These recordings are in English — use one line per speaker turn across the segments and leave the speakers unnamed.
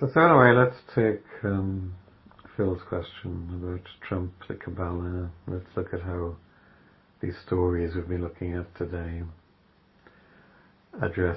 So anyway, let's take Phil's question about Trump, the Kabbalah. Let's look at how these stories we've been looking at today address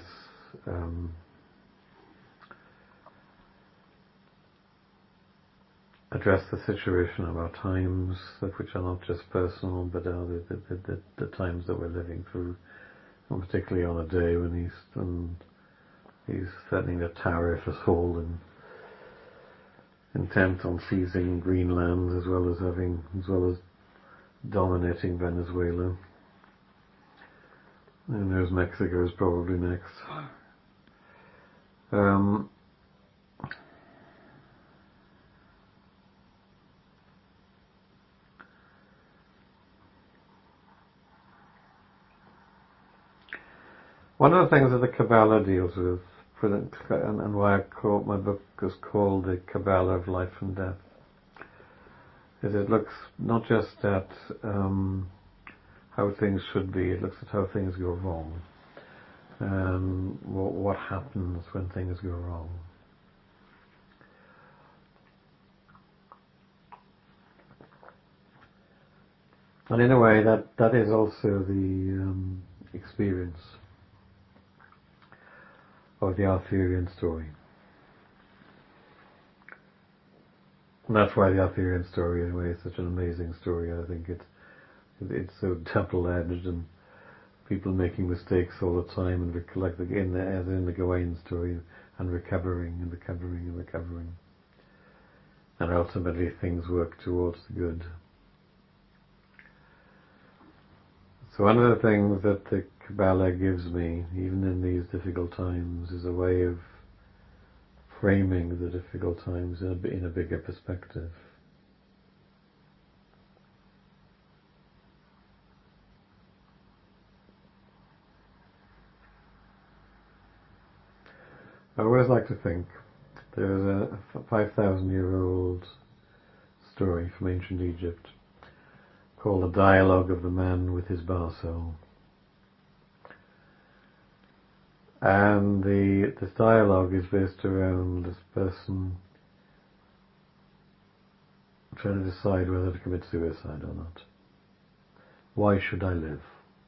the situation of our times, which are not just personal, but are the times that we're living through, and particularly on a day when he's threatening a tariff assault and intent on seizing Greenland as well as dominating Venezuela. Who knows, Mexico is probably next. One of the things that the Kabbalah deals with, and why my book is called The Kabbalah of Life and Death, is it looks not just at how things should be, it looks at how things go wrong, and what happens when things go wrong. And in a way, that is also the experience of the Arthurian story. And that's why the Arthurian story, in a way, is such an amazing story. I think it's so double-edged, and people making mistakes all the time, and as in the Gawain story, and recovering. And ultimately things work towards the good. So one of the things that the Kabbalah gives me, even in these difficult times, is a way of framing the difficult times in a bigger perspective. I always like to think there's a 5,000-year-old story from ancient Egypt called The Dialogue of the Man with His Bar Soul. And this dialogue is based around this person trying to decide whether to commit suicide or not. Why should I live?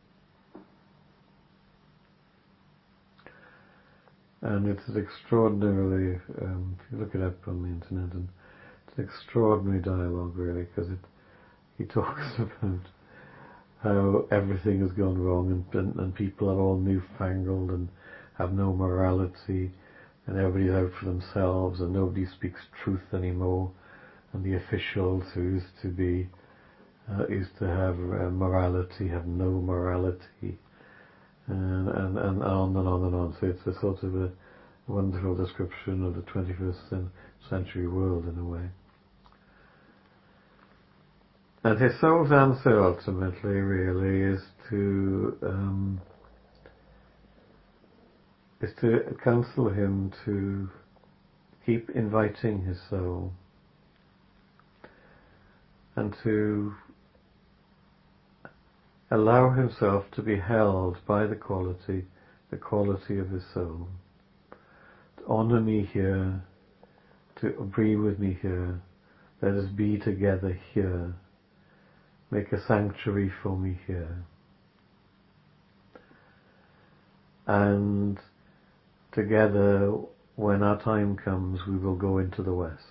And it's an extraordinarily, if you look it up on the internet, and it's an extraordinary dialogue really, because he talks about how everything has gone wrong, and people are all newfangled and have no morality, and everybody's out for themselves, and nobody speaks truth anymore, and the officials who used to have morality have no morality, and on and on and on. So it's a sort of a wonderful description of the 21st century world in a way. And his soul's answer ultimately really is to counsel him to keep inviting his soul and to allow himself to be held by the quality of his soul. To honour me here, to be with me here, let us be together here, make a sanctuary for me here. And together, when our time comes, we will go into the West.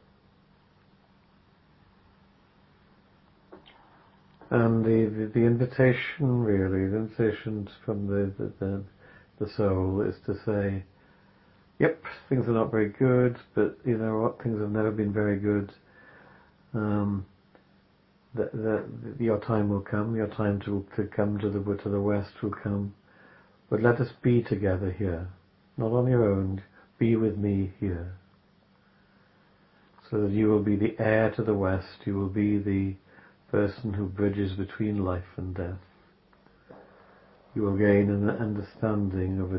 And the invitation really, the invitation from the soul is to say, yep, things are not very good, but you know what, things have never been very good. Your time will come, your time to come to the West will come. But let us be together here, not on your own, be with me here. So that you will be the heir to the West, you will be the person who bridges between life and death. You will gain an understanding of a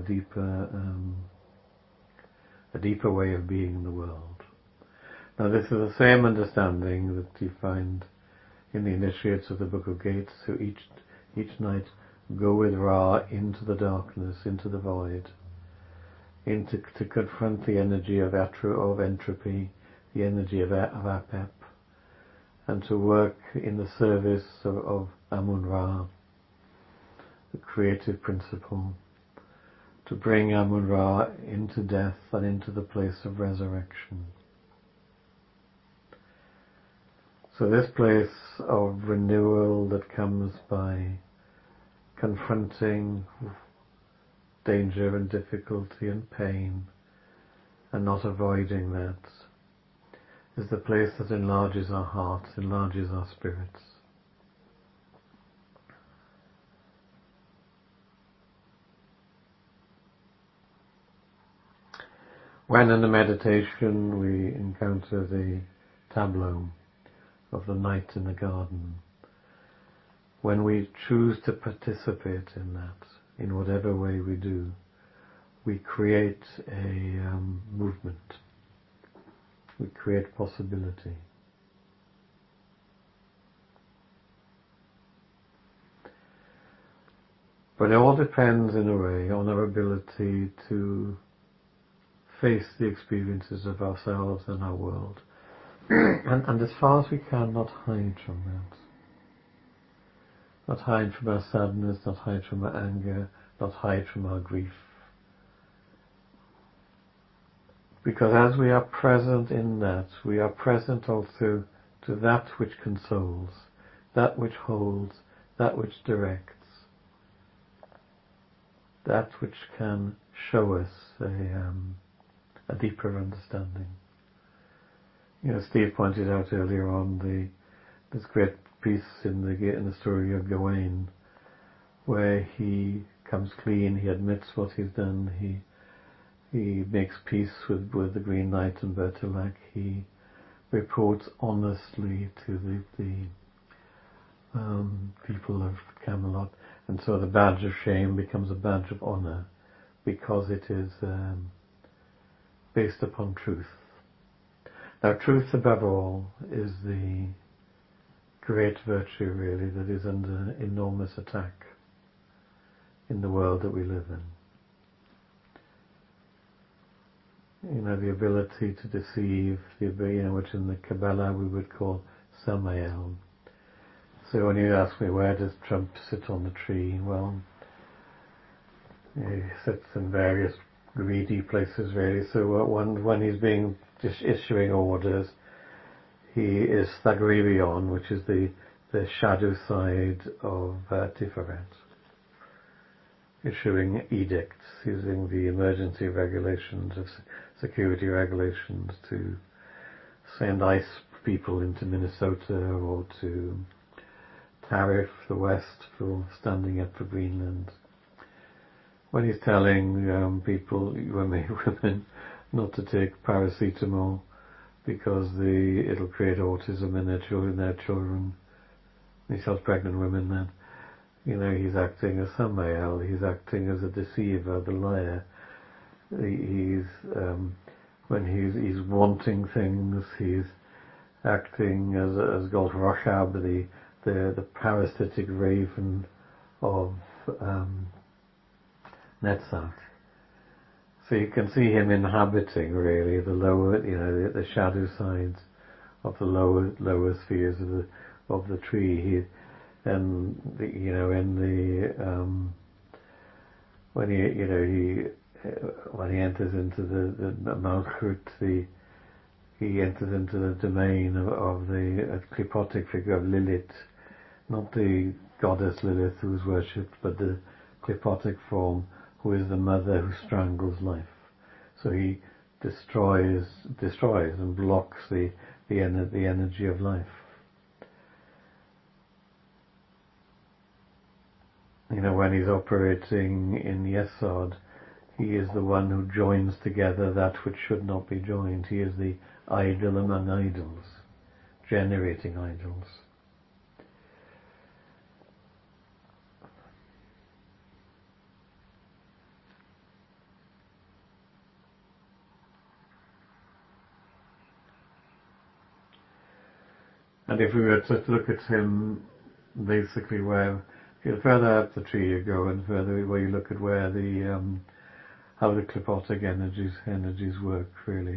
deeper way of being in the world. Now this is the same understanding that you find in the initiates of the Book of Gates, who each night go with Ra into the darkness, into the void, to confront the energy of entropy, the energy of Apep, and to work in the service of Amun-Ra, the creative principle, to bring Amun-Ra into death and into the place of resurrection. So this place of renewal that comes by confronting danger and difficulty and pain and not avoiding that is the place that enlarges our hearts, enlarges our spirits. When in the meditation we encounter the tableau of the night in the garden, when we choose to participate in that, in whatever way we do, we create a movement. We create possibility. But it all depends, in a way, on our ability to face the experiences of ourselves and our world. and as far as we can, not hide from that. Not hide from our sadness, not hide from our anger, not hide from our grief. Because as we are present in that, we are present also to that which consoles, that which holds, that which directs, that which can show us a deeper understanding. Steve pointed out earlier on this great piece in the story of Gawain, where he comes clean, he admits what he's done, he makes peace with the Green Knight and Bertilac, he reports honestly to the people of Camelot, and so the badge of shame becomes a badge of honour, because it is based upon truth. Now, truth above all is the great virtue, really, that is under enormous attack in the world that we live in. The ability to deceive, which in the Kabbalah we would call Samael. So when you ask me, where does Trump sit on the tree? Well, he sits in various greedy places, really. So when he's just issuing orders, he is Thagrivion, which is the shadow side of Tiferet, issuing edicts, using the emergency regulations of security regulations to send ICE people into Minnesota or to tariff the West for standing up for Greenland. When he's telling people, women, not to take paracetamol because it'll create autism in their children. He tells pregnant women that. He's acting as Samael, he's acting as a deceiver, the liar. When he's wanting things, he's acting as Gold Roshab, the parasitic raven of Netzach. So you can see him inhabiting, really, the lower, the shadow sides of the lower spheres of the tree. When he enters into the Malchut, he enters into the domain of the clipotic figure of Lilith, not the goddess Lilith who is worshipped, but the clipotic form who is the mother who strangles life. So he destroys and blocks the energy of life. When he's operating in Yesod, he is the one who joins together that which should not be joined. He is the idol among idols, generating idols. And if we were to look at him, basically the further up the tree you go and further where you look at where the how the clipotic energies work really.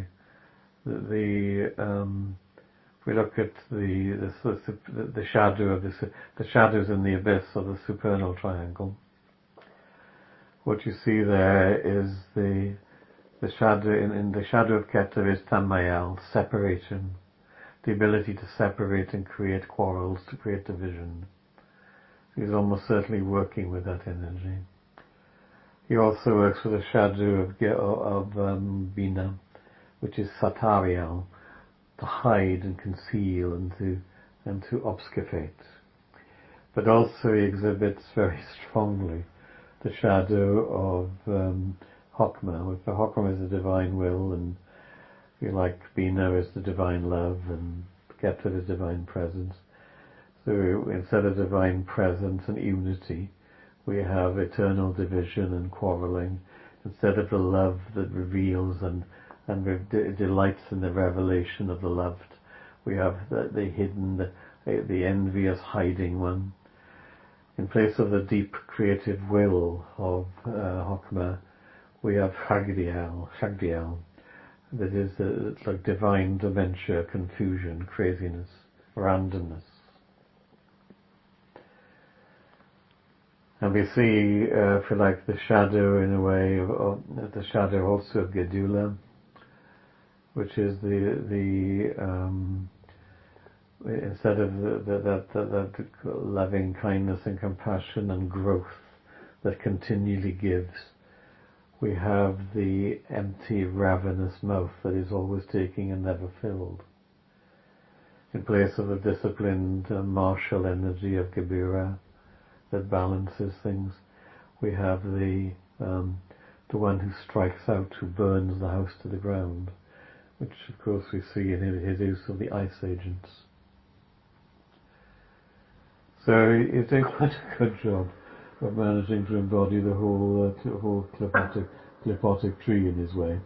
If we look at the shadow of the shadows in the abyss of the supernal triangle, what you see there is the shadow in the shadow of Keter is Tamayal, separation, the ability to separate and create quarrels, to create division. He's almost certainly working with that energy. He also works with the shadow of Bina, which is Satarial, to hide and conceal and to obfuscate. But also he exhibits very strongly the shadow of Hokmah, which the Hokmah is the divine will, and if you like, Bina is the divine love, and Keter is divine presence. So instead of divine presence and unity, we have eternal division and quarreling. Instead of the love that reveals and delights in the revelation of the loved, we have the hidden, the envious hiding one. In place of the deep creative will of Hokmah, we have Shagdial, that is it's like divine dementia, confusion, craziness, randomness. And we see, if you like, the shadow in a way of the shadow also of Gedula, which is instead of that loving kindness and compassion and growth that continually gives, we have the empty, ravenous mouth that is always taking and never filled. In place of the disciplined, martial energy of Gebira that balances things, we have the one who strikes out, who burns the house to the ground, which of course we see in his use of the ice agents. So he did quite a good job of managing to embody the whole clipotic tree in his way.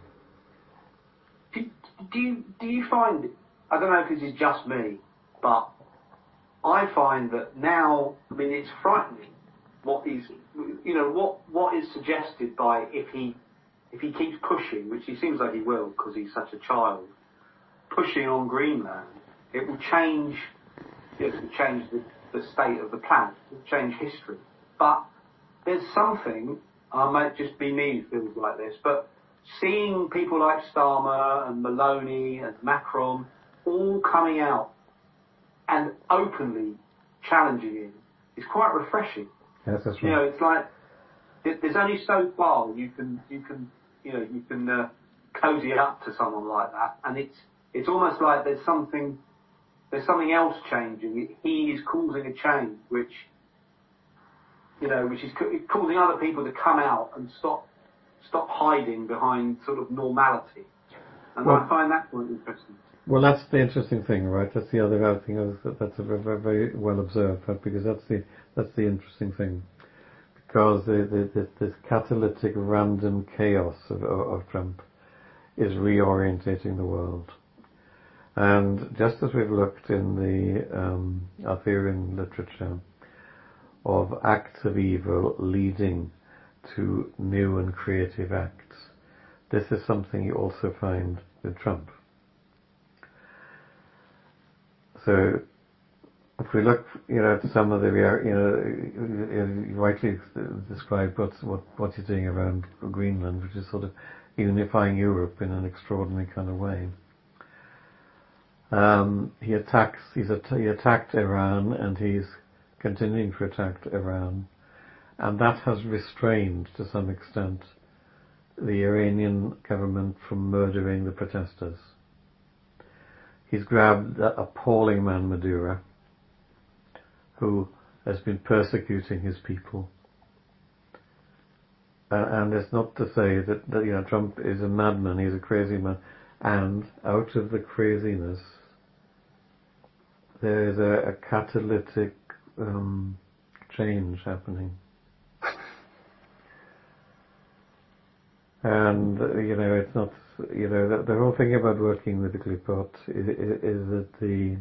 Do you find, I don't know if this is just me, but I find that now, I mean, it's frightening what is suggested by if he keeps pushing, which he seems like he will because he's such a child, pushing on Greenland, it will change the state of the planet, it will change history. But there's something, I might just be me who feels like this, but seeing people like Starmer and Maloney and Macron all coming out and openly challenging him is quite refreshing.
Yes, that's right.
You know, it's like there's only so far you can cozy up to someone like that, and it's almost like there's something else changing. He is causing a change, which is causing other people to come out and stop hiding behind sort of normality, and I find that quite interesting.
Well, that's the interesting thing, right? That's the other thing. That's a very, very well observed, right? Because that's the interesting thing. Because this catalytic random chaos of Trump is reorientating the world. And just as we've looked in the Arthurian literature of acts of evil leading to new and creative acts, this is something you also find with Trump. So, if we look, at some of the, you rightly described what you're doing around Greenland, which is sort of unifying Europe in an extraordinary kind of way. He attacked Iran, and he's continuing to attack Iran, and that has restrained, to some extent, the Iranian government from murdering the protesters. He's grabbed that appalling man Maduro, who has been persecuting his people. And it's not to say that Trump is a madman, he's a crazy man. And out of the craziness, there is a catalytic change happening. And, it's not, the whole thing about working with the Klipot is that the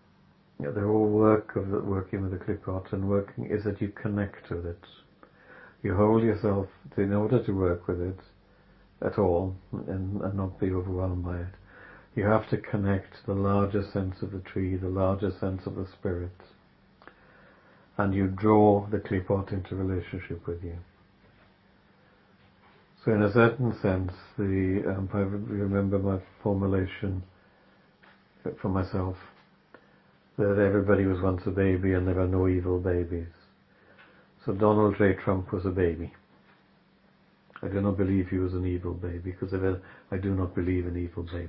whole work of working with the Klipot and working is that you connect with it. You hold yourself, in order to work with it at all and not be overwhelmed by it, you have to connect the larger sense of the tree, the larger sense of the spirit, and you draw the klipot into relationship with you. So in a certain sense, I remember my formulation for myself, that everybody was once a baby and there are no evil babies. So Donald J. Trump was a baby. I do not believe he was an evil baby, because I do not believe in evil babies.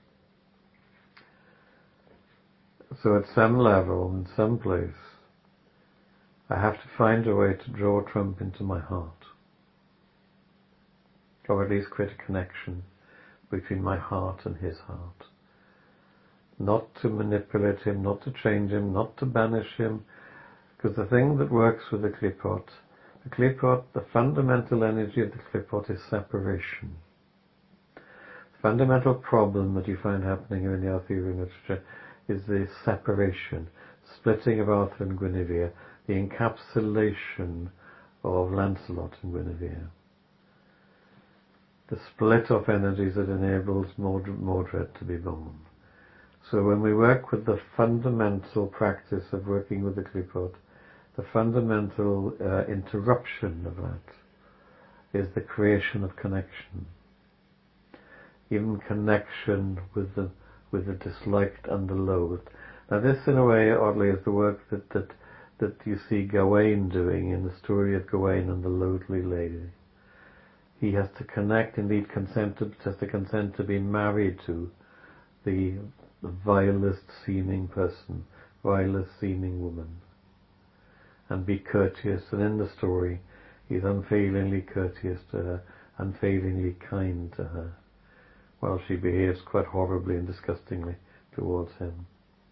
So at some level, in some place, I have to find a way to draw Trump into my heart. Or at least create a connection between my heart and his heart. Not to manipulate him, not to change him, not to banish him, because the thing that works with the klipot, the fundamental energy of the klipot is separation. The fundamental problem that you find happening in the Arthurian literature is the separation, splitting of Arthur and Guinevere, the encapsulation of Lancelot and Guinevere. The split of energies that enables Mordred to be born. So when we work with the fundamental practice of working with the klipot, the fundamental interruption of that is the creation of connection. Even connection with the disliked and the loathed. Now this, in a way, oddly, is the work that you see Gawain doing in the story of Gawain and the Loathly Lady. He has to connect, indeed has to consent to be married to the vilest seeming person, vilest seeming woman, and be courteous. And in the story, he's unfailingly courteous to her, unfailingly kind to her, while she behaves quite horribly and disgustingly towards him.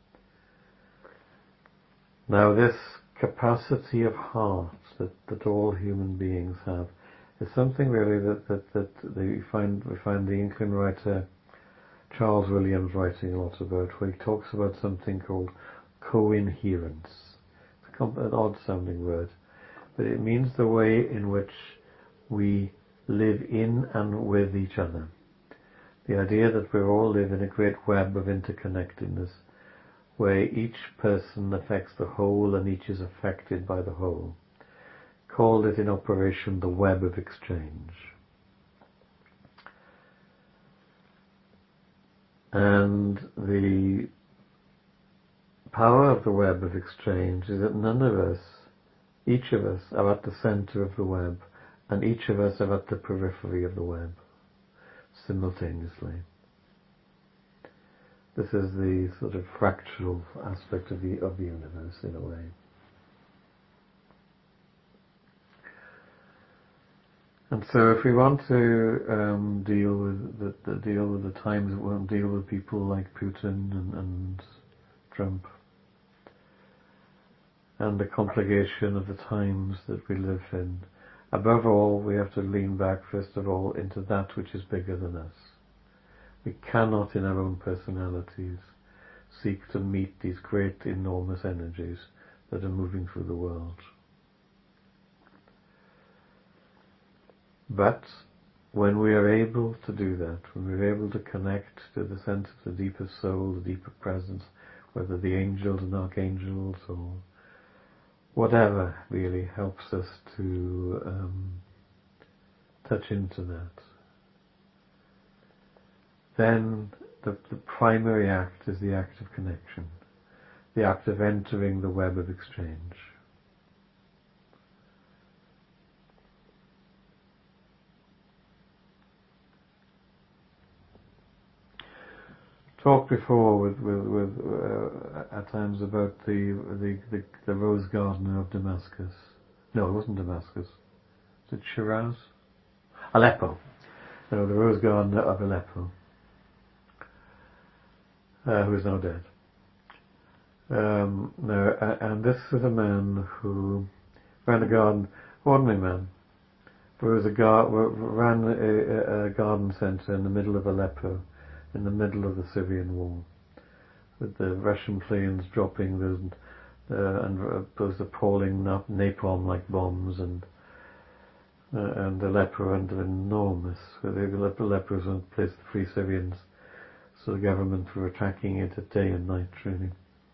Now this capacity of heart that all human beings have is something really that we find the Incan writer Charles Williams writing a lot about, where he talks about something called coinherence. It's an odd sounding word, but it means the way in which we live in and with each other. The idea that we all live in a great web of interconnectedness, where each person affects the whole and each is affected by the whole. Called it in operation the web of exchange. And the power of the web of exchange is that none of us, each of us, are at the center of the web, and each of us are at the periphery of the web, simultaneously. This is the sort of fractal aspect of the universe, in a way. And so, if we want to deal with the times that won't deal with people like Putin and Trump, and the complication of the times that we live in, above all, we have to lean back, first of all, into that which is bigger than us. We cannot, in our own personalities, seek to meet these great, enormous energies that are moving through the world. But when we are able to do that, when we're able to connect to the sense of the deeper soul, the deeper presence, whether the angels and archangels or whatever really helps us to touch into that, then the primary act is the act of connection, the act of entering the web of exchange. Talked before with at times about the rose garden of Damascus. No, it wasn't Damascus. Was it Shiraz? Aleppo. No, the rose garden of Aleppo, who is now dead. And this is a man who ran a garden, ordinary man, who ran a garden centre in the middle of Aleppo, in the middle of the Syrian war, with the Russian planes dropping and those appalling napalm-like bombs, and and the leper went enormous. The lepers went to place the Free Syrians, so the government were attacking it at day and night, really.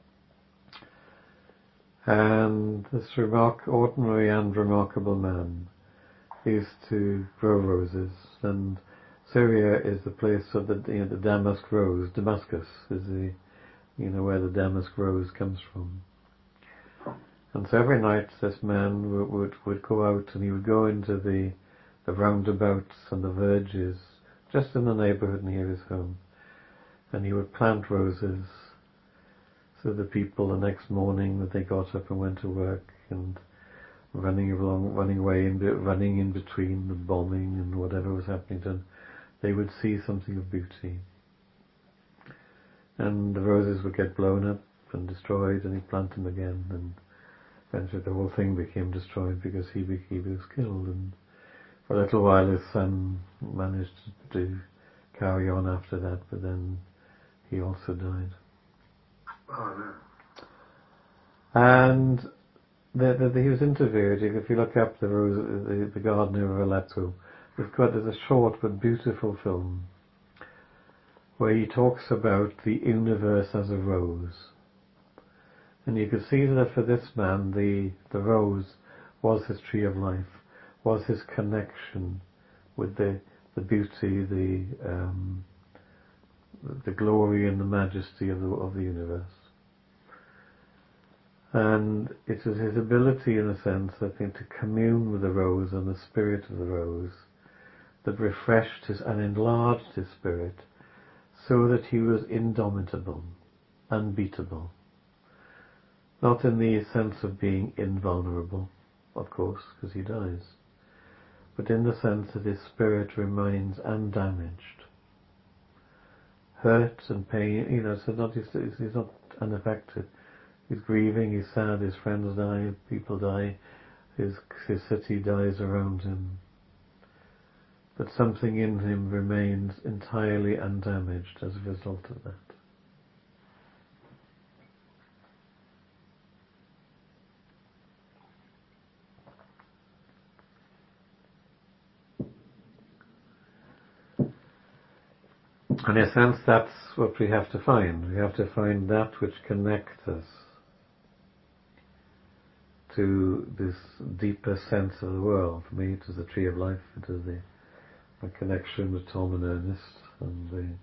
And this ordinary and remarkable man used to grow roses, and Syria is the place of the damask rose. Damascus is where the damask rose comes from. And so every night this man would go out, and he would go into the roundabouts and the verges just in the neighbourhood near his home, and he would plant roses. So the people the next morning that they got up and went to work and running in between the bombing and whatever was happening to them, they would see something of beauty. And the roses would get blown up and destroyed, and he'd plant them again, and eventually the whole thing became destroyed because he was killed. And for a little while his son managed to carry on after that, but then he also died.
Oh no.
And he was interviewed. If you look up the Gardener of Aleppo, there's a short but beautiful film where he talks about the universe as a rose. And you could see that for this man, the rose was his tree of life, was his connection with the beauty, the glory and the majesty of the universe. And it was his ability, in a sense, I think, to commune with the rose and the spirit of the rose that refreshed and enlarged his spirit, so that he was indomitable, unbeatable. Not in the sense of being invulnerable, of course, because he dies, but in the sense that his spirit remains undamaged. Hurt and pain, so he's not unaffected. He's grieving, he's sad, his friends die, people die, his city dies around him. But something in him remains entirely undamaged as a result of that. And in a sense, that's what we have to find. We have to find that which connects us to this deeper sense of the world. For me, it was the tree of life. It was my connection with Tom and Ernest, and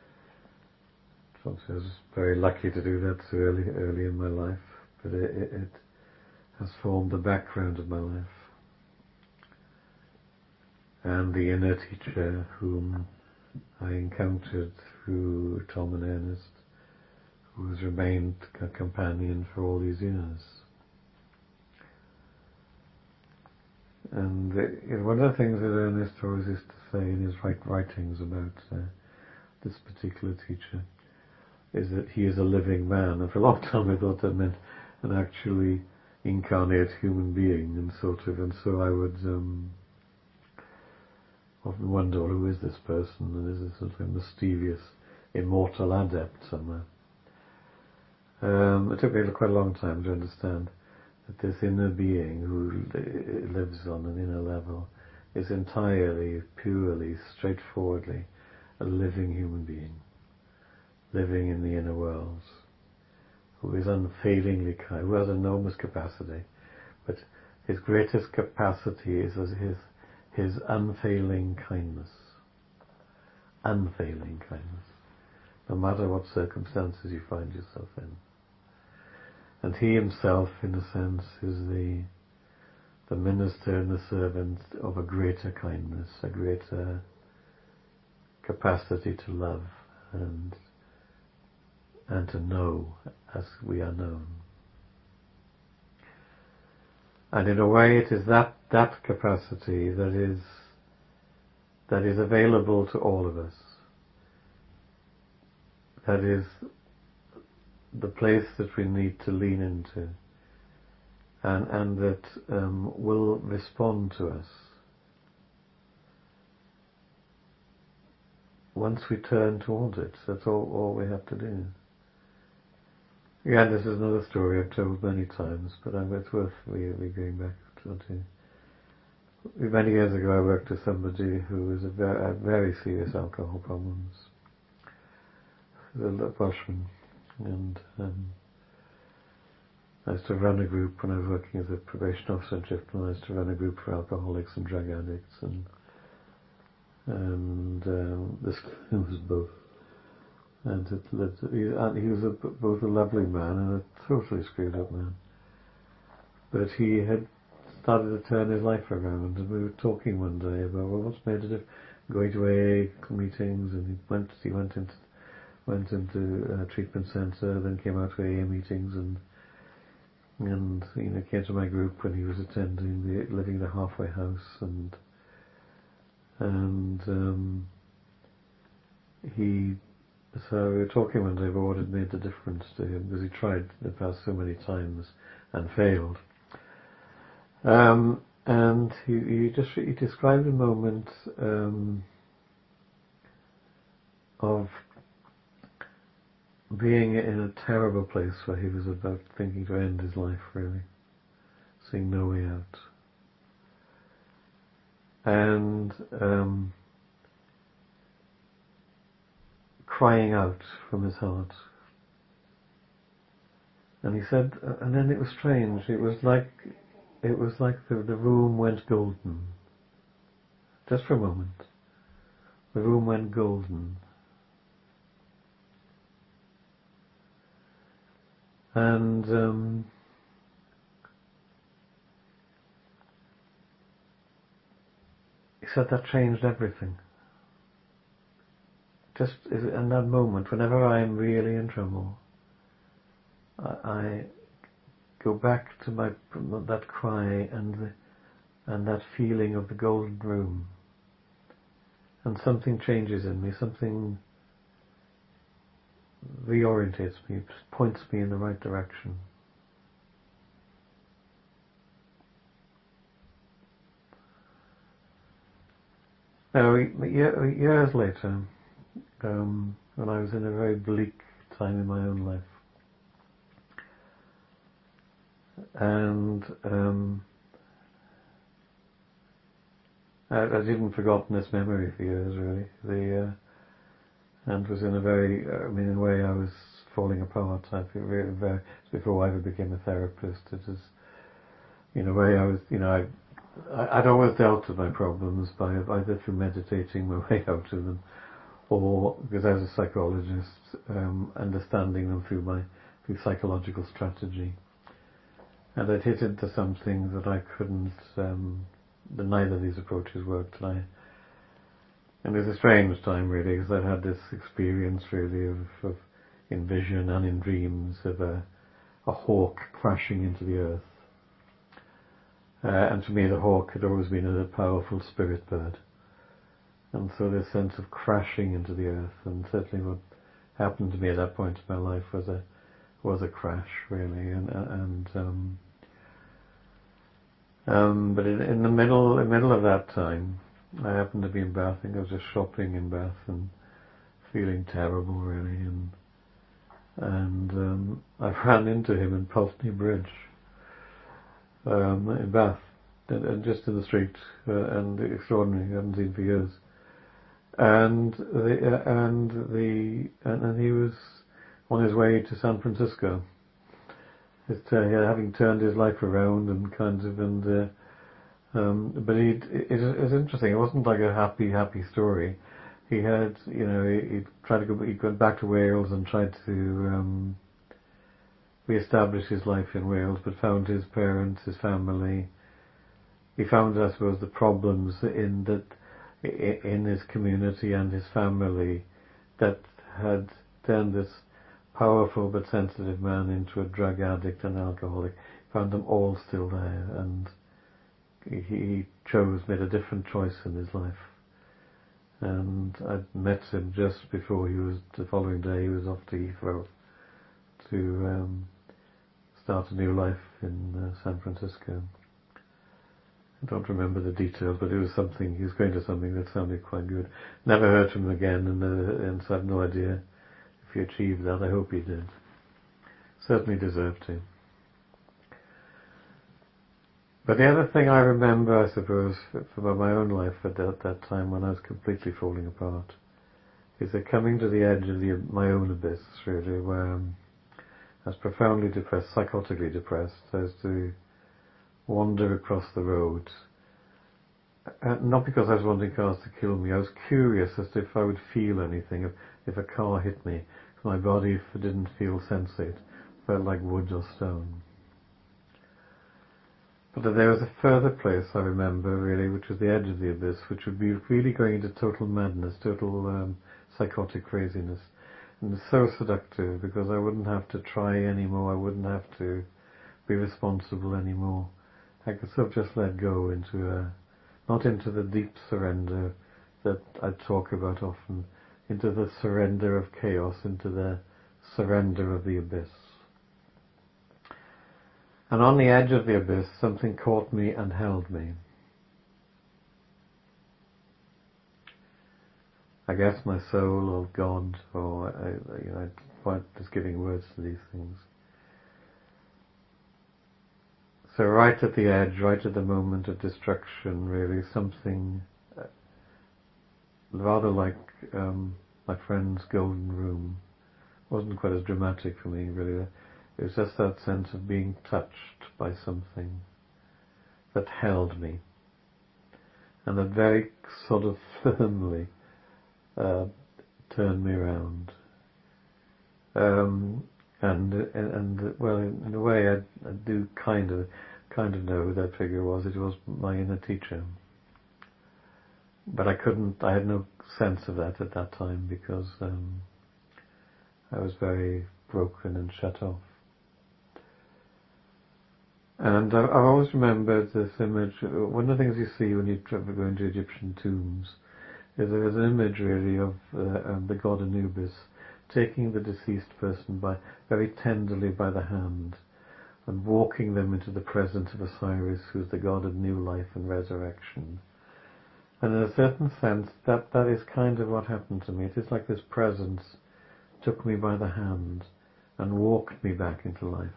I was very lucky to do that so early in my life. But it has formed the background of my life. And the inner teacher whom I encountered through Tom and Ernest, who has remained a companion for all these years. And one of the things that Ernest always used to say in his writings about this particular teacher is that he is a living man. And for a long time I thought that meant an actually incarnate human being, and so I would often wonder, who is this person? And is this sort of mysterious, immortal adept somewhere? It took me quite a long time to understand that this inner being who lives on an inner level is entirely, purely, straightforwardly a living human being, living in the inner worlds, who is unfailingly kind, who has enormous capacity, but his greatest capacity is his unfailing kindness. Unfailing kindness. No matter what circumstances you find yourself in. And he himself, in a sense, is the minister and the servant of a greater kindness, a greater capacity to love and to know as we are known. And in a way it is that capacity that is available to all of us. That is the place that we need to lean into, and that will respond to us once we turn towards it. That's all we have to do. Again, this is another story I've told many times, but it's worth we going back to. many years ago I worked with somebody who was had very serious alcohol problems. A Welshman, and I used to run a group when I was working as a probation officer in Chippenham. I used to run a group for alcoholics and drug addicts, and this guy was both. And he was both a lovely man and a totally screwed up man. But he had started to turn his life around, and we were talking one day about, well, what's made it going to AA meetings, and he went into a treatment centre, then came out to AA meetings, and came to my group when he was living in a halfway house, and so we were talking one day about what had made the difference to him, because he tried in the past so many times and failed. And he described a moment of being in a terrible place where he was about thinking to end his life, really, seeing no way out, and crying out from his heart. And he said, and then it was strange. It was like the room went golden. Just for a moment, the room went golden. And he said that changed everything. Just in that moment, whenever I'm really in trouble, I go back to that cry and that feeling of the golden room, and something changes in me. Something reorientates me, points me in the right direction. Now, years later, when I was in a very bleak time in my own life, and I'd even forgotten this memory for years, really. And was in a very, in a way I was falling apart. I feel really before I ever became a therapist. It is, in a way I was, I'd always dealt with my problems by either through meditating my way out of them, or because I was a psychologist, understanding them through psychological strategy. And I'd hit into something that I couldn't, that neither of these approaches worked. And it was a strange time, really, because I'd had this experience, really, of in vision and in dreams of a hawk crashing into the earth. And to me, the hawk had always been a powerful spirit bird. And so this sense of crashing into the earth, and certainly what happened to me at that point in my life was a crash, really. But in the middle of that time, I happened to be in Bath. I think I was just shopping in Bath and feeling terrible, really, and I ran into him in Pulteney Bridge, in Bath, and just in the street, and extraordinary. I hadn't seen for years, and he was on his way to San Francisco. Having turned his life around but it was interesting. It wasn't like a happy story. He had, he tried to go. He went back to Wales and tried to re-establish his life in Wales, but found his parents, his family. He found, I suppose, the problems in his community and his family that had turned this powerful but sensitive man into a drug addict and alcoholic. Found them all still there, and he made a different choice in his life. And I'd met him just before the following day he was off to Heathrow to start a new life in San Francisco. I don't remember the details, but it was something, he was going to something that sounded quite good. Never heard from him again, and so I have no idea if he achieved that. I hope he did. Certainly deserved to. But the other thing I remember, I suppose, from my own life at that time when I was completely falling apart, is that coming to the edge of my own abyss, really, where I was profoundly depressed, psychotically depressed. I was to wander across the road, not because I was wanting cars to kill me. I was curious as to if I would feel anything, if a car hit me. My body, if it didn't feel sensate, felt like wood or stone. But there was a further place I remember, really, which was the edge of the abyss, which would be really going into total madness, total psychotic craziness. And it's so seductive because I wouldn't have to try anymore. I wouldn't have to be responsible anymore. I could sort of just let go into not into the deep surrender that I talk about often, into the surrender of chaos, into the surrender of the abyss. And on the edge of the abyss, something caught me and held me. I guess my soul or God, or I'm quite just giving words to these things. So right at the edge, right at the moment of destruction, really, something rather like my friend's golden room. Wasn't quite as dramatic for me, really. It was just that sense of being touched by something that held me, and that very sort of firmly turned me around. And well, in a way, I do kind of know who that figure was. It was my inner teacher, but I had no sense of that at that time because I was very broken and shut off. And I've always remembered this image. One of the things you see when you go into Egyptian tombs is there's an image really of the god Anubis taking the deceased person very tenderly by the hand and walking them into the presence of Osiris, who's the god of new life and resurrection. And in a certain sense, that is kind of what happened to me. It is like this presence took me by the hand and walked me back into life.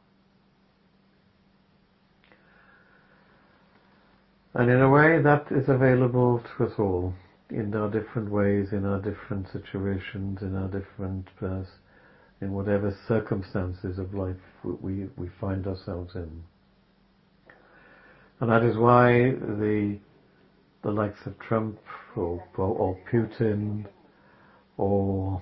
And in a way that is available to us all in our different ways, in our different situations, in our different, in whatever circumstances of life we find ourselves in. And that is why the likes of Trump or Putin or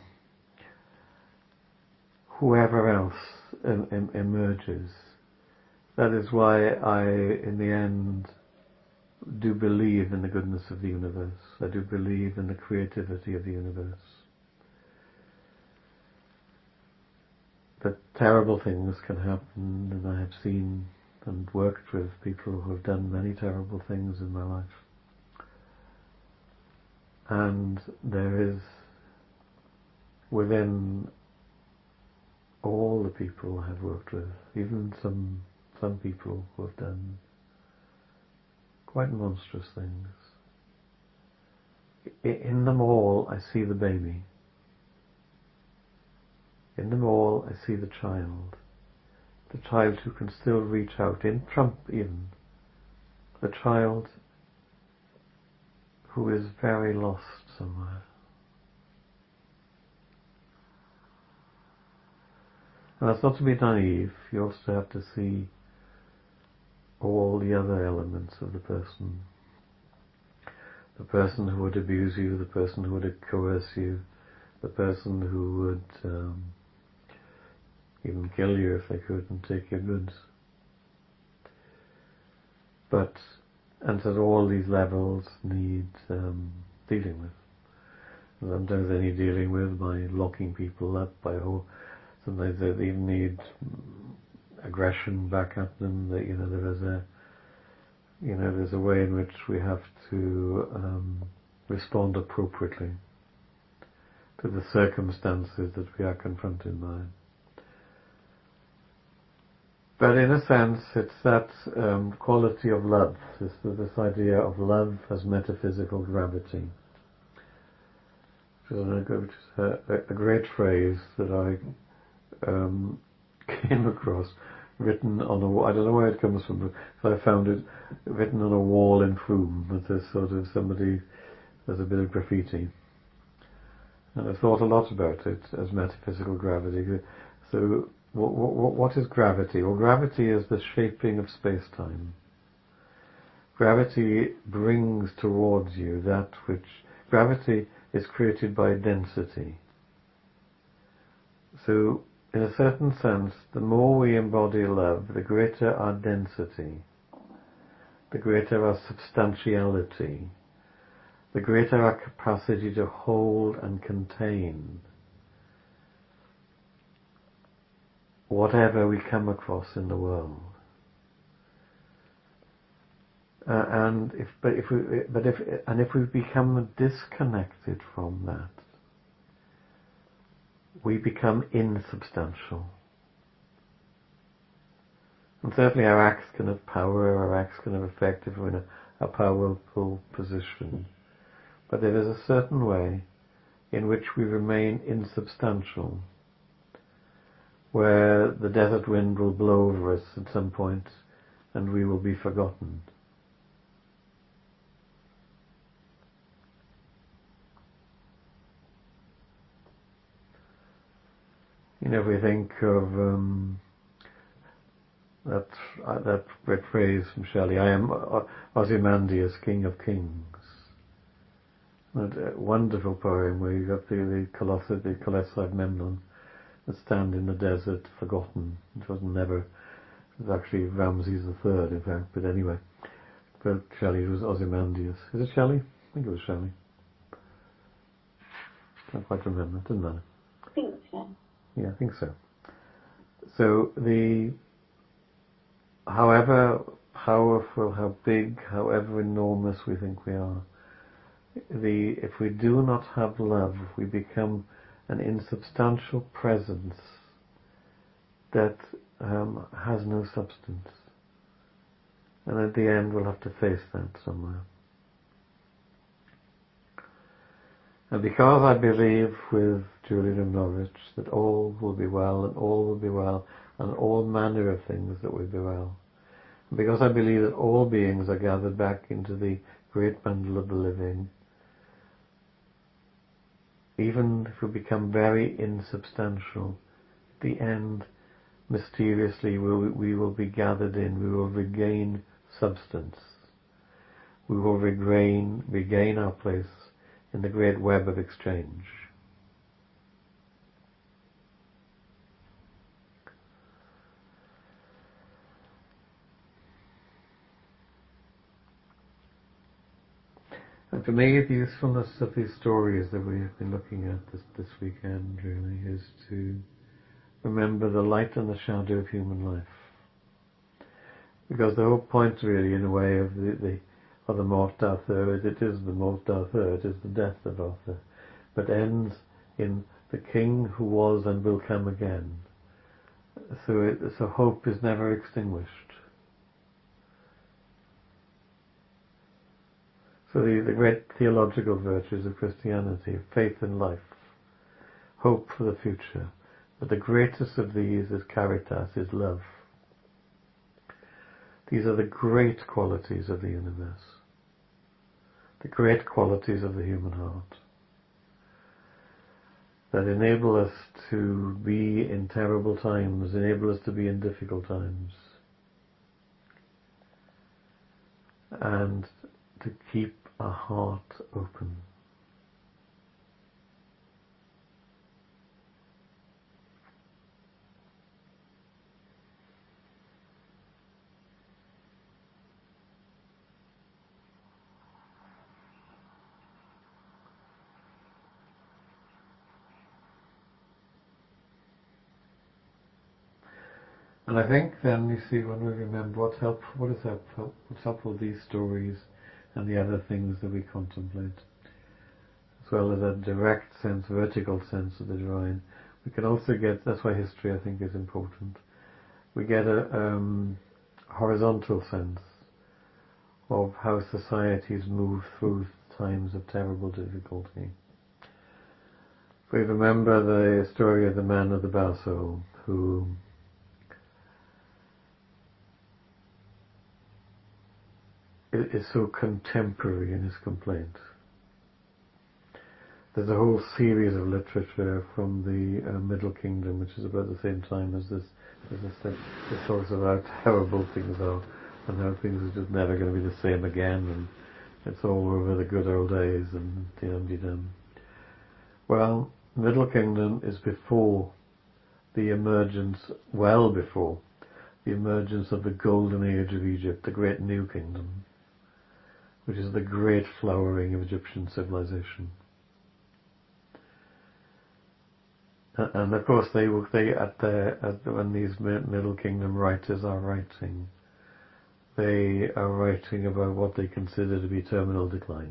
whoever else emerges. That is why I, in the end, do believe in the goodness of the universe. I do believe in the creativity of the universe. That terrible things can happen, and I have seen and worked with people who have done many terrible things in my life. And there is, within all the people I have worked with, even some people who have done quite monstrous things. In them all, I see the baby. In them all, I see the child who can still reach out, in Trump even, the child who is very lost somewhere. And that's not to be naive, you also have to see all the other elements of the person. The person who would abuse you, the person who would coerce you, the person who would even kill you if they could and take your goods. And that all these levels need dealing with. And sometimes they need dealing with by locking people up, sometimes they even need aggression back at them. That there's a way in which we have to respond appropriately to the circumstances that we are confronted by. But in a sense, it's that quality of love, this idea of love as metaphysical gravity, which is a great phrase that I came across written on a wall. I don't know where it comes from, but I found it written on a wall in Frome. That there's sort of there's a bit of graffiti. And I've thought a lot about it as metaphysical gravity. So what is gravity? Well, gravity is the shaping of space-time. Gravity brings towards you that which... Gravity is created by density. So, in a certain sense, the more we embody love, the greater our density, the greater our substantiality, the greater our capacity to hold and contain whatever we come across in the world. If we become disconnected from that, we become insubstantial. And certainly our acts can have power, our acts can have effect if we're in a powerful position. But there is a certain way in which we remain insubstantial, where the desert wind will blow over us at some point and we will be forgotten. You know, if we think of that great phrase from Shelley, I am Ozymandias, King of Kings. That wonderful poem where you've got the Colossi of Memnon that stand in the desert, forgotten. It was actually Ramses III, in fact, but anyway. But Shelley was Ozymandias. Is it Shelley? I think it was Shelley. Can't quite remember, doesn't matter.
I think so.
Yeah, I think so. So however powerful, how big, however enormous we think we are, if we do not have love, we become an insubstantial presence that has no substance. And at the end we'll have to face that somewhere. And because I believe with Julian of Norwich that all will be well, and all will be well, and all manner of things that will be well, and because I believe that all beings are gathered back into the great bundle of the living, even if we become very insubstantial, at the end, mysteriously we will be gathered in, we will regain substance. We will regain our place in the great web of exchange. And for me, the usefulness of these stories that we have been looking at this weekend really is to remember the light and the shadow of human life. Because the whole point really, in a way, of the Morte d'Arthur, it is the Morte d'Arthur, it is the death of Arthur, but ends in the king who was and will come again. So hope is never extinguished. So the great theological virtues of Christianity, faith in life, hope for the future, but the greatest of these is caritas, is love. These are the great qualities of the universe, the great qualities of the human heart, that enable us to be in terrible times, enable us to be in difficult times, and to keep our heart open. And I think then, you see, when we remember what's helpful these stories and the other things that we contemplate, as well as a direct sense, vertical sense of the divine, we can also get, that's why history I think is important, we get a horizontal sense of how societies move through times of terrible difficulty. We remember the story of the man of the Barso, who is so contemporary in his complaint. There's a whole series of literature from the Middle Kingdom, which is about the same time as this. This talks about how terrible things are, and how things are just never going to be the same again, and it's all over the good old days, and dum-de-dum. Well, Middle Kingdom is before the emergence, well before the emergence of the golden age of Egypt, the great New Kingdom, which is the great flowering of Egyptian civilization. And of course, when these Middle Kingdom writers are writing, they are writing about what they consider to be terminal decline.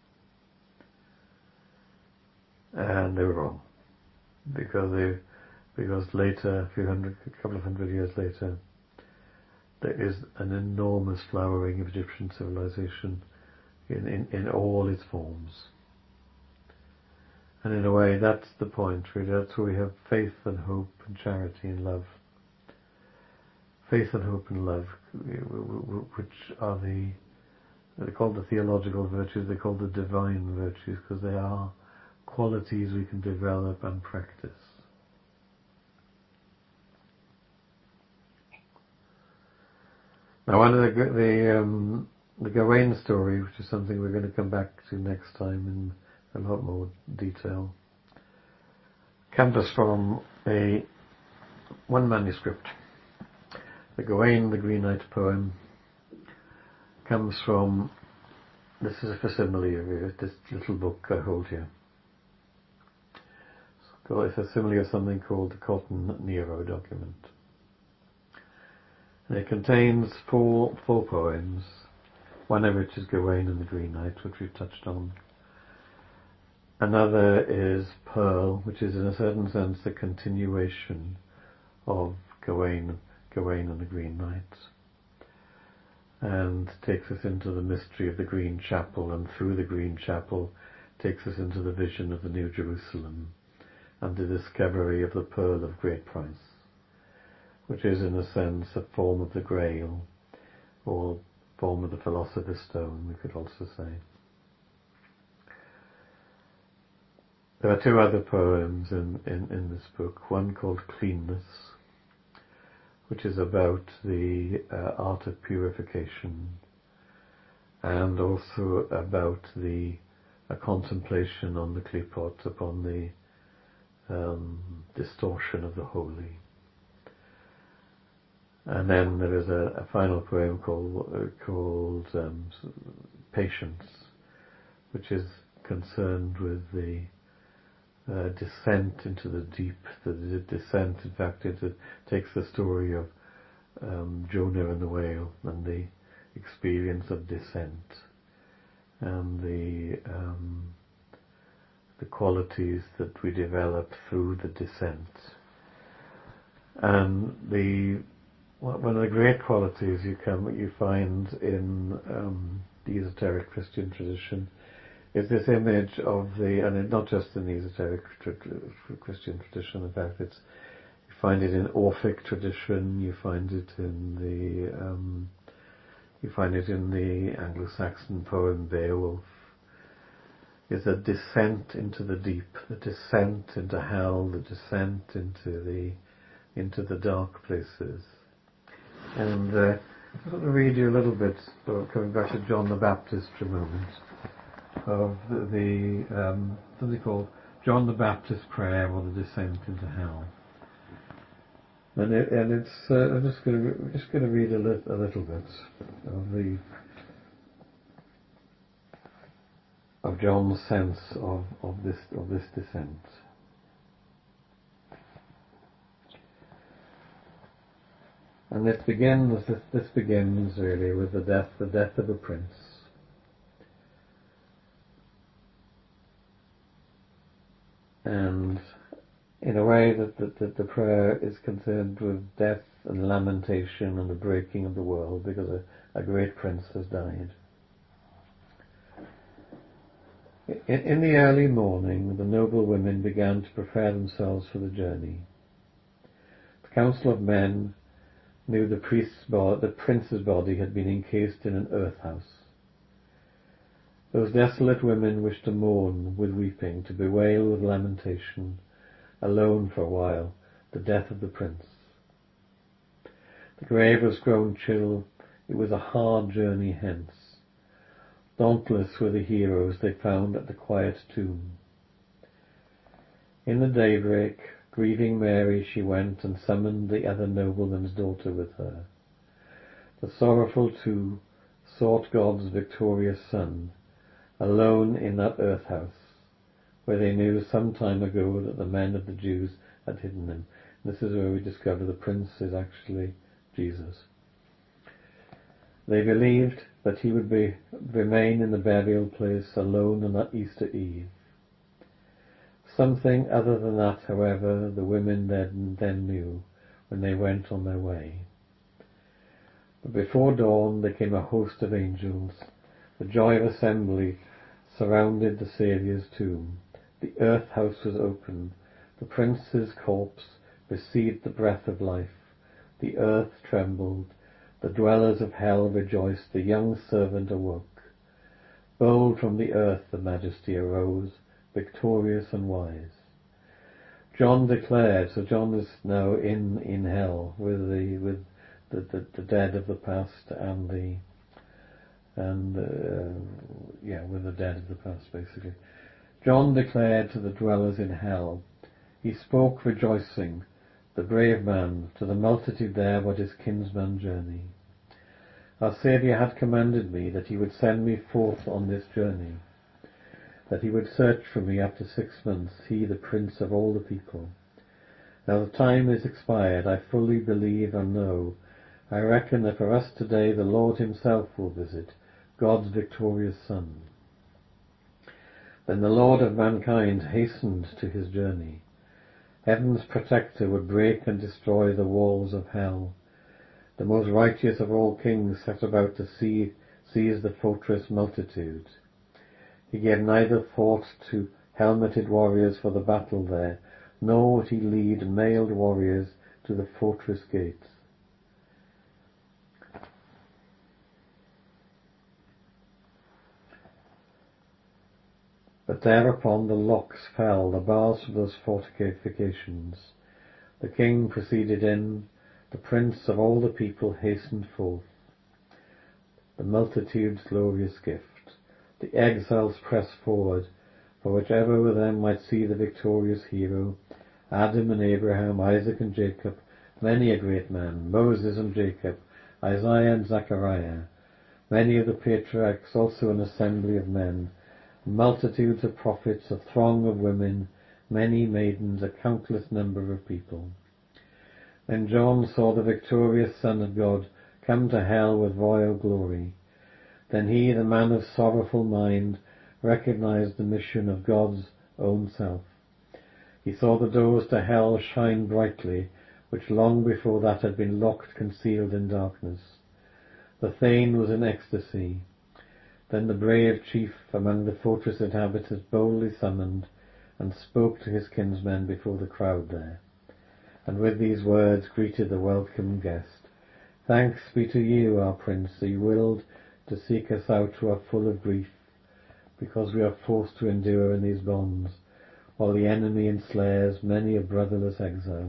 And they were wrong. Because later, a couple of hundred years later, there is an enormous flowering of Egyptian civilization in all its forms. And in a way, that's the point, really. That's where we have faith and hope and charity and love. Faith and hope and love, which are they're called the theological virtues, they're called the divine virtues, because they are qualities we can develop and practice. Now, one of the Gawain story, which is something we're going to come back to next time in a lot more detail, comes from one manuscript. The Gawain, the Green Knight poem, comes from, this is a facsimile of this little book I hold here. It's a facsimile of something called the Cotton Nero document. And it contains four poems, one of which is Gawain and the Green Knight, which we've touched on. Another is Pearl, which is in a certain sense the continuation of Gawain and the Green Knight, and takes us into the mystery of the Green Chapel, and through the Green Chapel takes us into the vision of the New Jerusalem and the discovery of the Pearl of Great Price, which is in a sense a form of the Grail, or form of the Philosopher's Stone, we could also say. There are two other poems in this book, one called Cleanness, which is about the art of purification, and also about a contemplation on the klipot, upon the distortion of the holy. And then there is a final poem called Patience, which is concerned with the descent into the deep. The descent, in fact, it takes the story of Jonah and the whale and the experience of descent, and the qualities that we develop through the descent. And one of the great qualities you find in the esoteric Christian tradition is this image of and not just in the esoteric Christian tradition. In fact, you find it in Orphic tradition. You find it in the Anglo-Saxon poem Beowulf. Is a descent into the deep, the descent into hell, the descent into the dark places. And I just want to read you a little bit, coming back to John the Baptist for a moment, of something called John the Baptist's Prayer, or the Descent into Hell. And it's I'm just going to read a little bit of John's sense of this descent. And this begins really with the death of a prince. And in a way that the prayer is concerned with death and lamentation and the breaking of the world, because a great prince has died. In the early morning, the noble women began to prepare themselves for the journey. The council of men knew the prince's body had been encased in an earth house, Those desolate women wished to mourn with weeping, to bewail with lamentation, alone for a while, the death of the prince. The grave was grown chill, it was a hard journey hence. Dauntless were the heroes they found at the quiet tomb. In the daybreak, grieving Mary, she went and summoned the other nobleman's daughter with her. The sorrowful two sought God's victorious Son, alone in that earth house, where they knew some time ago that the men of the Jews had hidden him. This is where we discover the prince is actually Jesus. They believed that he would remain in the burial place alone on that Easter Eve. Something other than that, however, the women then knew when they went on their way. But before dawn there came a host of angels. The joy of assembly surrounded the Saviour's tomb. The earth house was opened. The prince's corpse received the breath of life. The earth trembled. The dwellers of hell rejoiced. The young servant awoke. Bold from the earth the Majesty arose, victorious and wise. John declared, so John is now in hell with the dead of the past with the dead of the past, basically. John declared to the dwellers in hell, he spoke rejoicing, the brave man, to the multitude there what his kinsman journey. Our Saviour had commanded me that he would send me forth on this journey, that he would search for me after 6 months, he the Prince of all the people. Now the time is expired, I fully believe and know. I reckon that for us today the Lord himself will visit, God's victorious Son. Then the Lord of mankind hastened to his journey. Heaven's protector would break and destroy the walls of hell. The most righteous of all kings set about to seize the fortress multitude. He gave neither thought to helmeted warriors for the battle there, nor would he lead mailed warriors to the fortress gates. But thereupon the locks fell, the bars of those fortifications. The king proceeded in, the prince of all the people hastened forth. The multitude's glorious gift. The exiles pressed forward, for whichever of them might see the victorious hero, Adam and Abraham, Isaac and Jacob, many a great man, Moses and Jacob, Isaiah and Zechariah, many of the patriarchs, also an assembly of men, multitudes of prophets, a throng of women, many maidens, a countless number of people. Then John saw the victorious Son of God come to hell with royal glory. Then he, the man of sorrowful mind, recognized the mission of God's own self. He saw the doors to hell shine brightly, which long before that had been locked, concealed in darkness. The thane was in ecstasy. Then the brave chief among the fortress inhabitants boldly summoned and spoke to his kinsmen before the crowd there, and with these words greeted the welcome guest. Thanks be to you, our prince, that you willed to seek us out who are full of grief, because we are forced to endure in these bonds, while the enemy ensnares many a brotherless exile.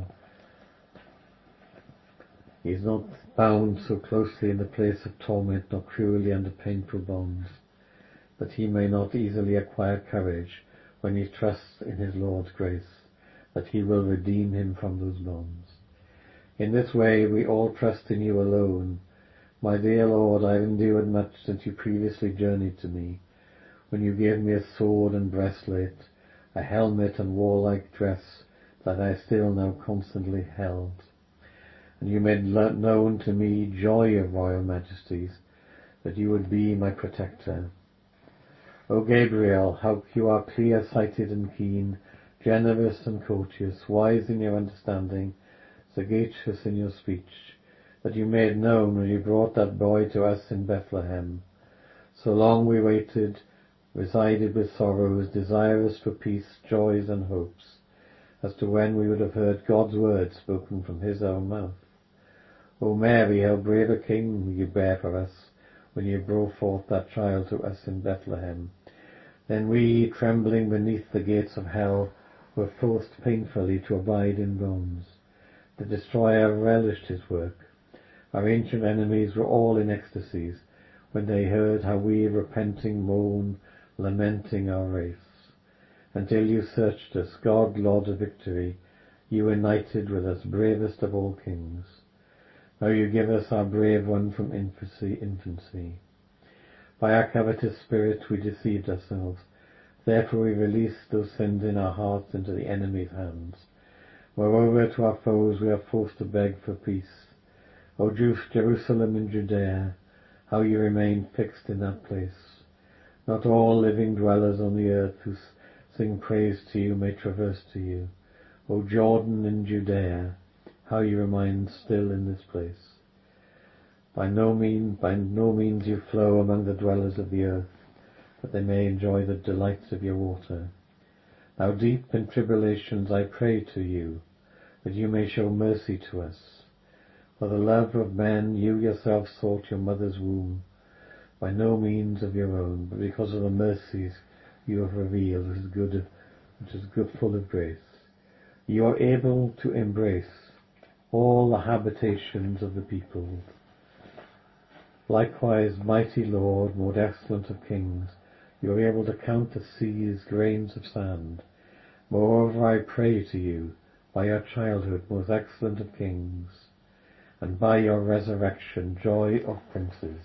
He is not bound so closely in the place of torment, nor cruelly under painful bonds, that he may not easily acquire courage when he trusts in his Lord's grace, that he will redeem him from those bonds. In this way we all trust in you alone. My dear Lord, I have endured much since you previously journeyed to me, when you gave me a sword and breastplate, a helmet and warlike dress that I still now constantly held. And you made known to me joy of royal majesties, that you would be my protector. O Gabriel, how you are clear-sighted and keen, generous and courteous, wise in your understanding, sagacious in your speech, that you made known when you brought that boy to us in Bethlehem. So long we waited, resided with sorrows, desirous for peace, joys and hopes, as to when we would have heard God's word spoken from his own mouth. O Mary, how brave a king you bear for us, when you brought forth that child to us in Bethlehem. Then we, trembling beneath the gates of hell, were forced painfully to abide in bonds. The destroyer relished his work. Our ancient enemies were all in ecstasies when they heard how we, repenting, moan, lamenting our race. Until you searched us, God, Lord of victory, you united with us, bravest of all kings. Now you give us our brave one from infancy. By our covetous spirit we deceived ourselves. Therefore we released those sins in our hearts into the enemy's hands. Moreover, to our foes we are forced to beg for peace. O Jerusalem and Judea, how you remain fixed in that place. Not all living dwellers on the earth who sing praise to you may traverse to you. O Jordan and Judea, how you remain still in this place. By no means you flow among the dwellers of the earth, that they may enjoy the delights of your water. Now deep in tribulations I pray to you, that you may show mercy to us. For the love of men you yourself sought your mother's womb, by no means of your own, but because of the mercies you have revealed, which is good, full of grace. You are able to embrace all the habitations of the peoples. Likewise, mighty Lord, most excellent of kings, you are able to count the seas grains of sand. Moreover, I pray to you, by your childhood, most excellent of kings, and by your resurrection, joy of princes.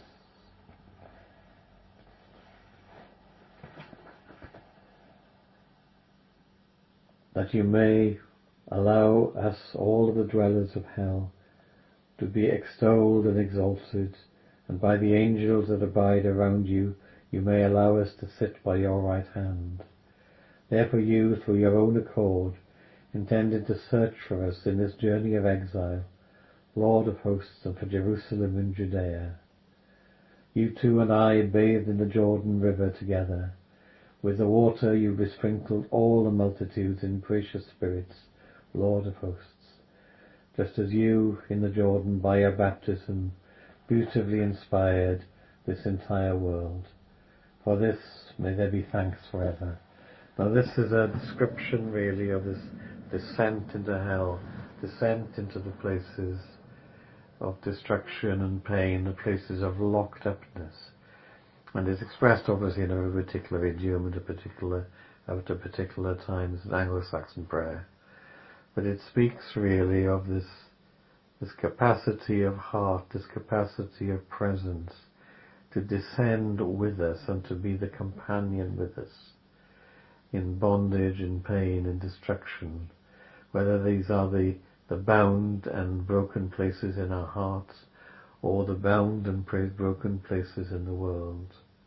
That you may allow us, all of the dwellers of hell, to be extolled and exalted, and by the angels that abide around you, you may allow us to sit by your right hand. Therefore you, through your own accord, intended to search for us in this journey of exile, Lord of hosts, and for Jerusalem and Judea. You too and I bathed in the Jordan River together. With the water you besprinkled all the multitudes in precious spirits, Lord of hosts, just as you, in the Jordan, by your baptism, beautifully inspired this entire world. For this may there be thanks forever. Now this is a description really of this descent into hell, descent into the places of destruction and pain, the places of locked upness. And is expressed obviously in a particular idiom at a particular time. It's an Anglo-Saxon prayer. But it speaks really of this capacity of heart, this capacity of presence to descend with us and to be the companion with us in bondage, in pain, in destruction, whether these are the bound and broken places in our hearts or the bound and broken places in the world.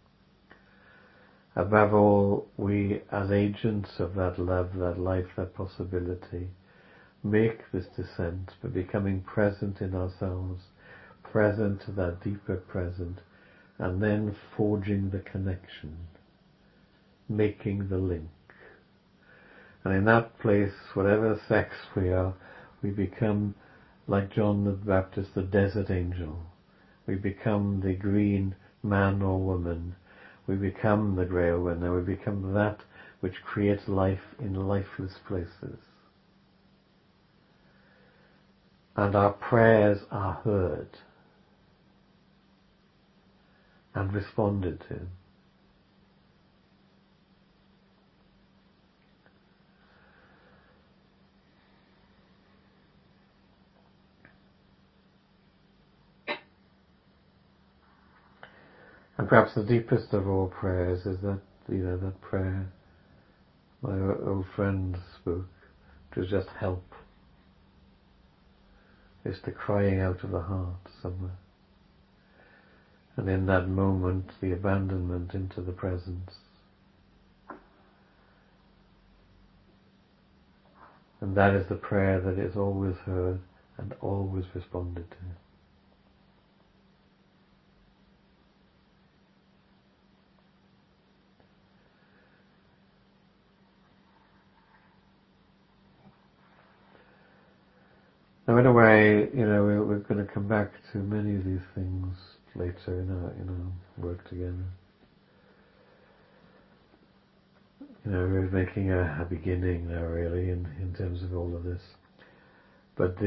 Above all, we as agents of that love, that life, that possibility, make this descent by becoming present in ourselves, present to that deeper present, and then forging the connection, making the link. And in that place, whatever sex we are, we become, like John the Baptist, the desert angel. We become the green man or woman. We become the grey winner. We become that which creates life in lifeless places. And our prayers are heard and responded to. And perhaps the deepest of all prayers is that, that prayer my old friend spoke, which was just help. It's the crying out of the heart somewhere. And in that moment, the abandonment into the presence. And that is the prayer that is always heard and always responded to. Now, in a way, we're going to come back to many of these things later in our work together. we're making a beginning now, really, in terms of all of this. But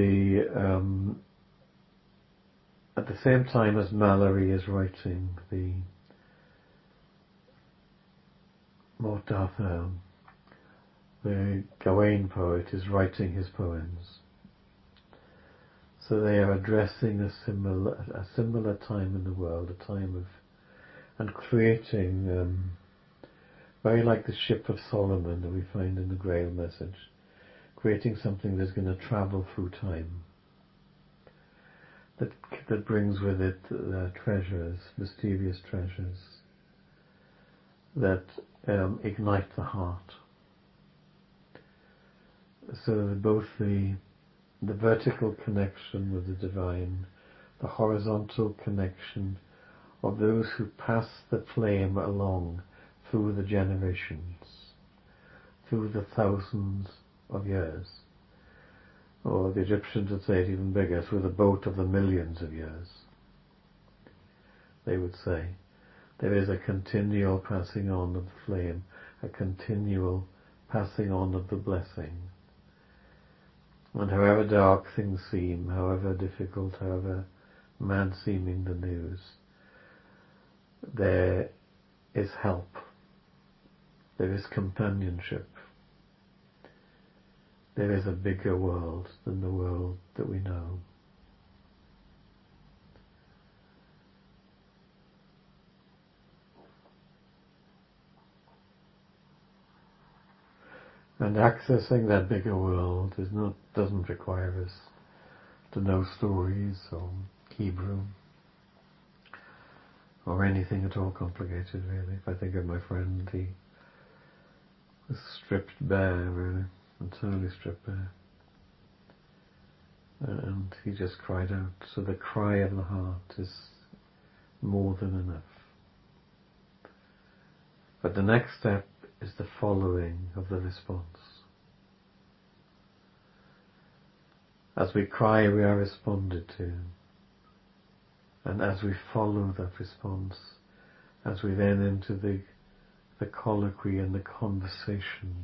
at the same time as Mallory is writing, the Mort d'Arthur, the Gawain poet, is writing his poems. So they are addressing a similar time in the world, a time of, and creating, very like the ship of Solomon that we find in the Grail message, creating something that's going to travel through time, that brings with it treasures, mysterious treasures, that ignite the heart. So both the vertical connection with the divine, the horizontal connection of those who pass the flame along through the generations, through the thousands of years. Or the Egyptians would say it even bigger, through the boat of the millions of years. They would say there is a continual passing on of the flame, a continual passing on of the blessing. And however dark things seem, however difficult, however mad seeming the news, there is help. There is companionship. There is a bigger world than the world that we know. And accessing that bigger world doesn't require us to know stories or Hebrew or anything at all complicated, really. If I think of my friend, he was stripped bare, really, entirely stripped bare. And he just cried out. So the cry of the heart is more than enough. But the next step is the following of the response. As we cry, we are responded to. And as we follow that response, as we then enter the colloquy and the conversation,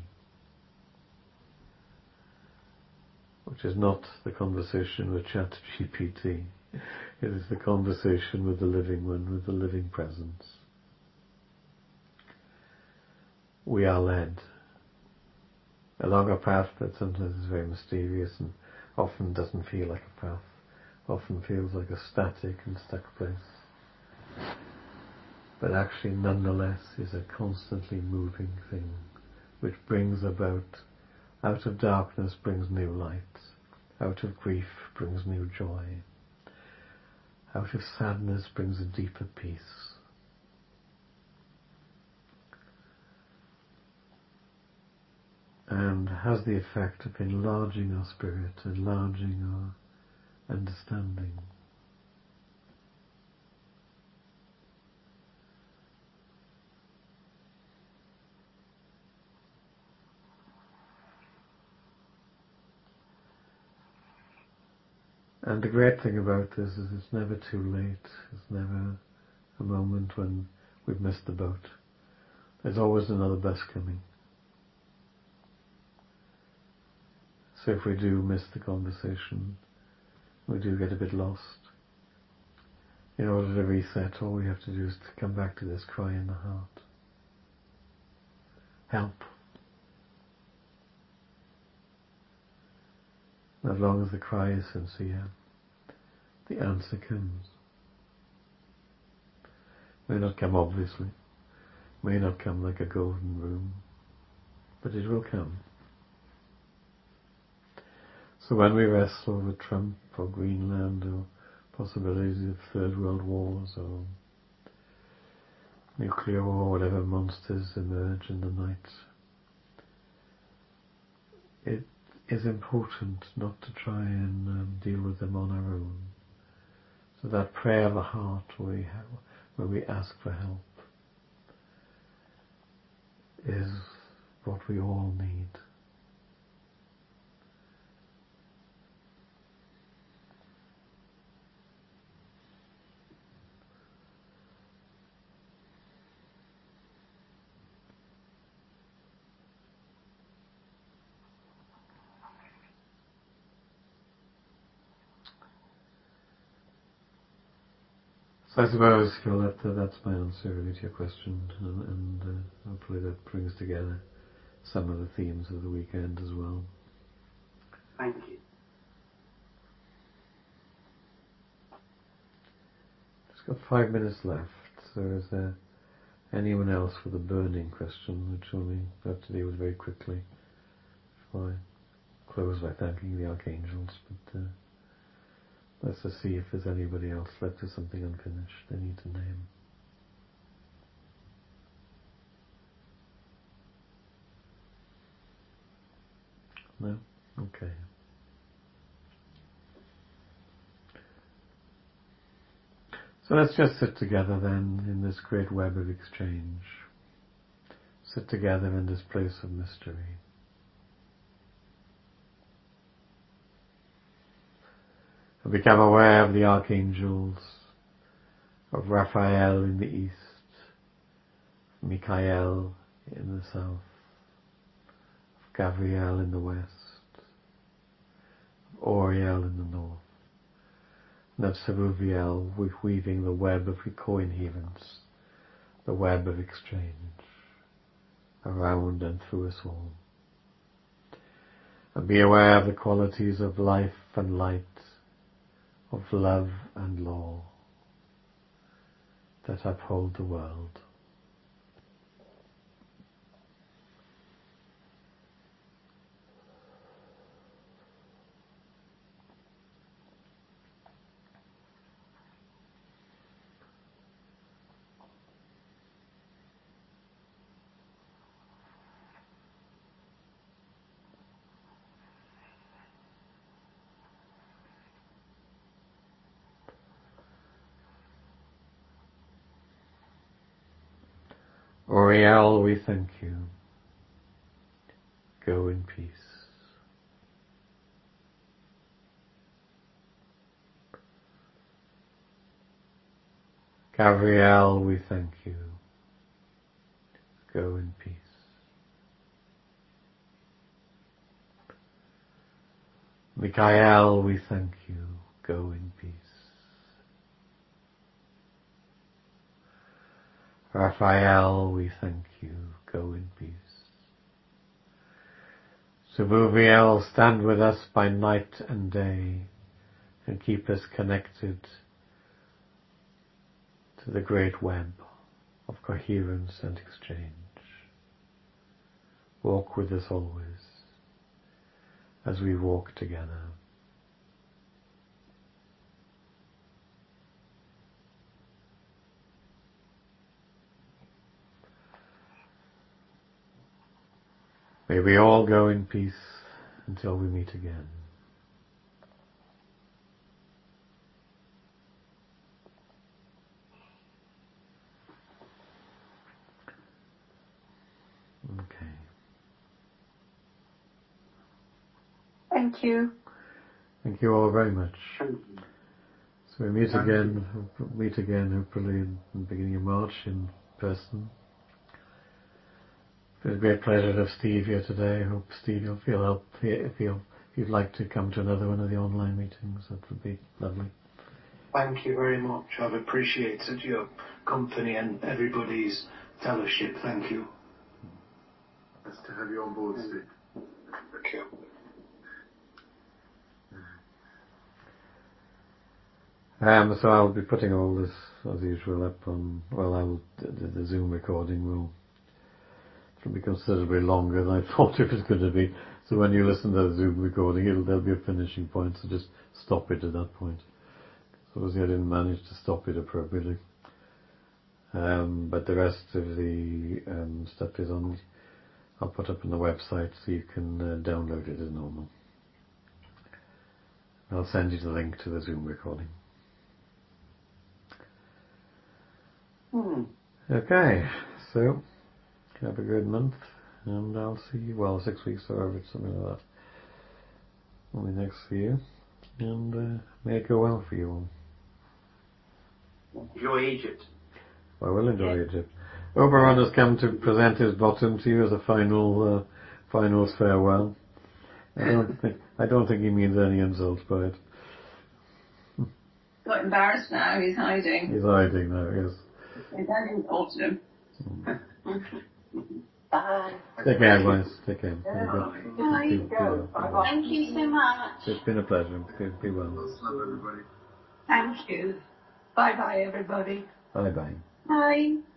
which is not the conversation with ChatGPT, it is the conversation with the living one, with the living presence. We are led along a path that sometimes is very mysterious and often doesn't feel like a path, often feels like a static and stuck place, but actually nonetheless is a constantly moving thing which brings about, out of darkness brings new light, out of grief brings new joy, out of sadness brings a deeper peace. And has the effect of enlarging our spirit, enlarging our understanding. And the great thing about this is it's never too late. It's never a moment when we've missed the boat. There's always another bus coming. So if we do miss the conversation, we do get a bit lost. In order to reset, all we have to do is to come back to this cry in the heart. Help. As long as the cry is sincere, the answer comes. May not come obviously, may not come like a golden room, but it will come. So when we wrestle with Trump or Greenland or possibilities of third world wars or nuclear war, whatever monsters emerge in the night, it is important not to try and deal with them on our own. So that prayer of the heart where we ask for help is what we all need. So I suppose, Phil, that's my answer really to your question, and hopefully that brings together some of the themes of the weekend as well.
Thank you.
Just got 5 minutes left, so is there anyone else with a burning question, which only have to deal with very quickly before I close by thanking the archangels, but let's just see if there's anybody else left with something unfinished they need to name. No? Okay. So let's just sit together then in this great web of exchange. Sit together in this place of mystery. And become aware of the archangels, of Raphael in the east, Michael in the south, of Gabriel in the west, of Oriel in the north, and of Saruviel weaving the web of coinherence, the web of exchange, around and through us all. And be aware of the qualities of life and light, of love and law that uphold the world. Oriel, we thank you. Go in peace. Gabriel, we thank you. Go in peace. Michael, we thank you. Go in peace. Raphael, we thank you. Go in peace. Saruviel, stand with us by night and day and keep us connected to the great web of coherence and exchange. Walk with us always as we walk together. May we all go in peace until we meet again. Okay.
Thank you.
Thank you all very much.
Thank you.
So we meet again hopefully in the beginning of March in person. It's a great pleasure to have Steve here today. I hope, Steve, you'll feel help if you'd like to come to another one of the online meetings. That would be lovely.
Thank you very much. I've appreciated your company and everybody's fellowship. Thank you.
Nice to have you on board, Steve.
Thank you.
So I'll be putting all this, as usual, up on, the Zoom recording will be considerably longer than I thought it was going to be. So when you listen to the Zoom recording, there'll be a finishing point, so just stop it at that point. So obviously I didn't manage to stop it appropriately. But the rest of the stuff is on, I'll put up on the website so you can download it as normal. I'll send you the link to the Zoom recording. Okay, so have a good month, and I'll see you, 6 weeks or over, something like that, when we next see you, and may it go well for you all.
Enjoy Egypt.
I will enjoy Egypt. Oberon has come to present his bottom to you as a finals farewell. I don't think he means any insult by it.
got embarrassed now. He's hiding.
He's hiding now, yes.
They don't talk to him.
Bye.
Take care, guys. Take care. Have a good,
Bye. Thank you so much.
It's been a pleasure. Be well.
Lots of love, everybody.
Thank you. Bye bye, everybody.
Bye bye.
Bye.